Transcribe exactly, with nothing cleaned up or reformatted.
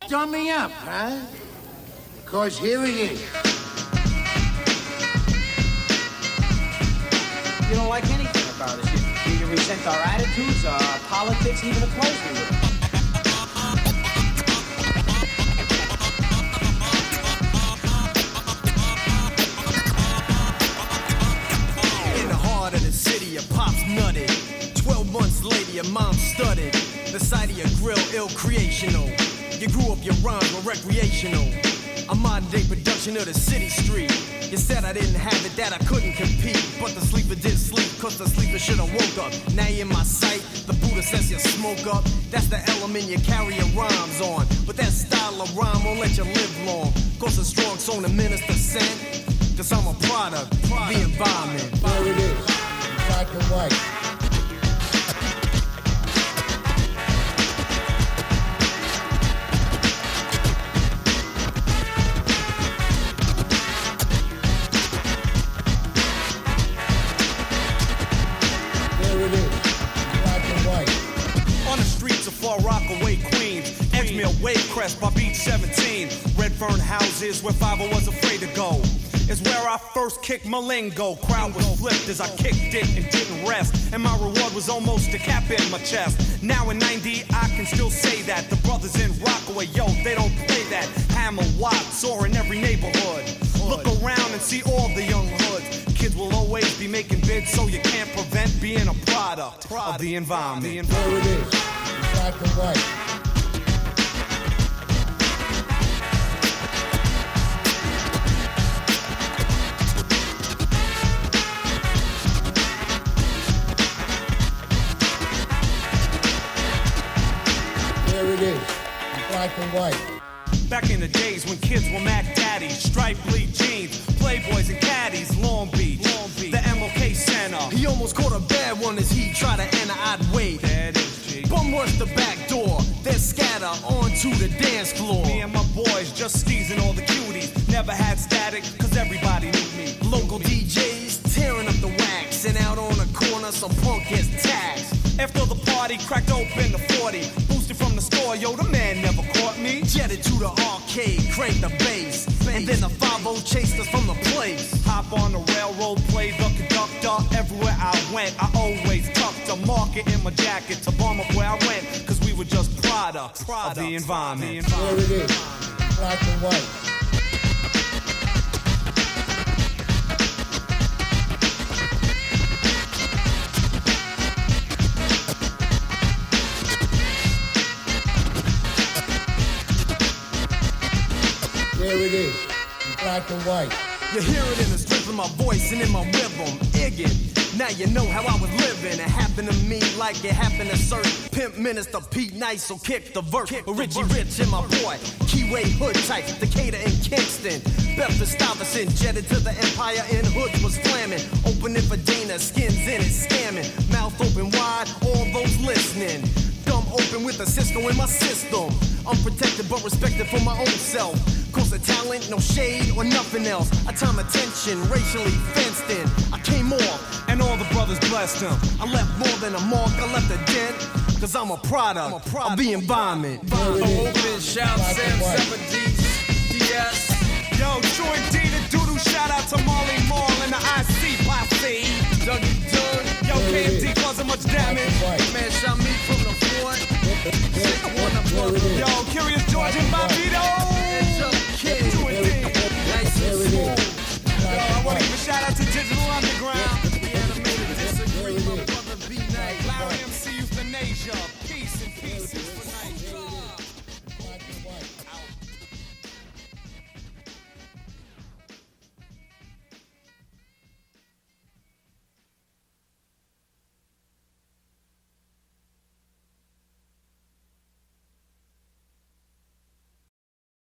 Dummy up, huh? Cause here it is. You don't like anything about us. You, you resent our attitudes, our politics, even the clothes we wear. In the heart of the city, your pops nutted. Twelve months later, your mom studied. The sight of your grill, ill creational. You grew up, your rhymes were recreational. A modern day production of the city street. You said I didn't have it, that I couldn't compete. But the sleeper did sleep, cause the sleeper should've woke up. Now you're in my sight, the Buddha says you smoke up. That's the element you carry your rhymes on. But that style of rhyme won't let you live long. Cause a strong song the minister sent. Cause I'm a product, product the environment. There it is, black and white. Rockaway, Queens, Edgemere, Wavecrest by Beach seventeen. Redfern houses where five was afraid to go. Is where I first kicked my lingo. Crowd was flipped as I kicked it and didn't rest. And my reward was almost a cap in my chest. Now in ninety, I can still say that. The brothers in Rockaway, yo, they don't play that. Hammer, Watts, or in every neighborhood. Look around and see all the young hoods. Kids will always be making bids, so you can't prevent being a product of the environment. There it is. Black and white. There it is, black and white. Back in the days when kids were Mac Daddies, striped bleed jeans, Playboys and caddies, Long Beach, Long Beach, the M L K Center. He almost caught a bad one as he tried to enter, I'd wait. That is G. Bum rush the back door, then scatter onto the dance floor. Me and my boys just skeezing all the cuties. Never had static, cause everybody knew me. Local D Js tearing up the wax, and out on the corner some punk gets taxed. After the party, cracked open the forty. Boosted from the store, yo, the man never caught me. Jetted to the arcade, cranked the bass. And then the five oh chased us from the place. Hop on the railroad, play the conductor. Everywhere I went, I always tucked a market in my jacket to bum up where I went. Cause we were just products, products of the environment. There it is, black and white. There it is, in black and white. You hear it in the strength of my voice and in my rhythm, Iggin. Now you know how I was living. It happened to me like it happened to certain Pimp Minister Pete Nice, so kick the verse. Richie Rich and my boy, Keyway Hood type, Decatur and Kingston. Bedford Stuyvesant jetted to the Empire in hoods was flamming. Opening for Dana, skins in it, scamming. Mouth open wide, all those listening. Dumb open with a Cisco in my system. Unprotected but respected for my own self. Cause of talent, no shade or nothing else. I time attention, racially fenced in. I came off, and all the brothers blessed him. I left more than a mark, I left a dent. Cause I'm a product, I'm a product of the environment. Open, shout, Sam seven D S. Yo, Troy D, the doodoo, shout out to Marley Marl and the I C Posse. Dougie Doug. Yo, K M D, causing my